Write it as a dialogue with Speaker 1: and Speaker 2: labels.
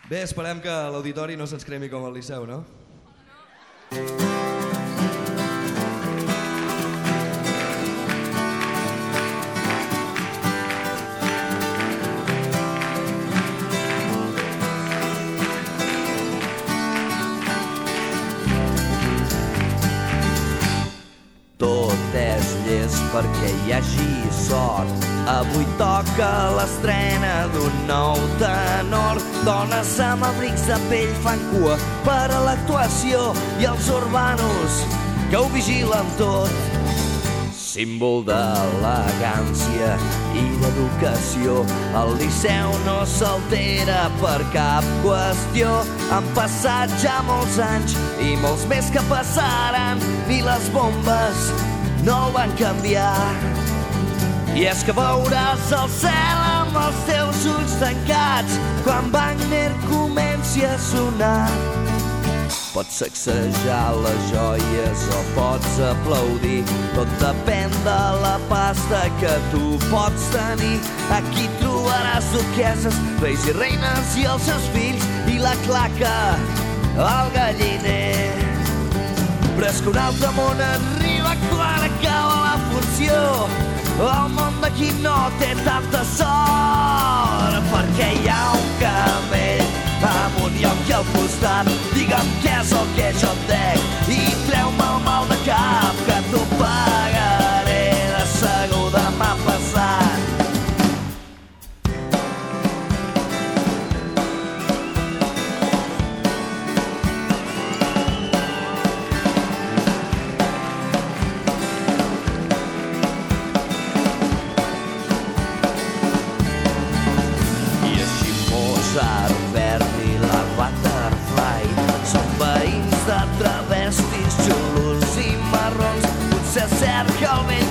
Speaker 1: Bé, esperem que l'auditori no se'ns cremi com al Liceu, no?
Speaker 2: Tot és llest perquè hi hagi sort. Avui toca l'estrena d'un nou tenor. Dones amb abrics de pell fan cua per a l'actuació i els urbanos que ho vigilen tot. Símbol d'elegància i d'educació, el Liceu no s'altera per cap qüestió. Han passat ja molts anys i molts més que passaran, ni les bombes no el van canviar. I és que veuràs el cel amb els teus ulls tancats quan Wagner comenci a sonar. Pots sacsejar les joies o pots aplaudir, tot depèn de la pasta que tu pots tenir. Aquí trobaràs duqueses, reis i reines i els seus fills, i la claca al galliner. Però és que un altre món arriba quan acaba la funció, el món d'aquí no té tanta sort, perquè hi ha un camell amb un lloc al costat. Digue'm què és el que jo et dec i treu-me el mal de cap, que t'ho pagaré de segur demà passat. I així Mozart, Verdi, la Butterfly són veïns de travestis, xulos i marrons. Potser és cert que el vell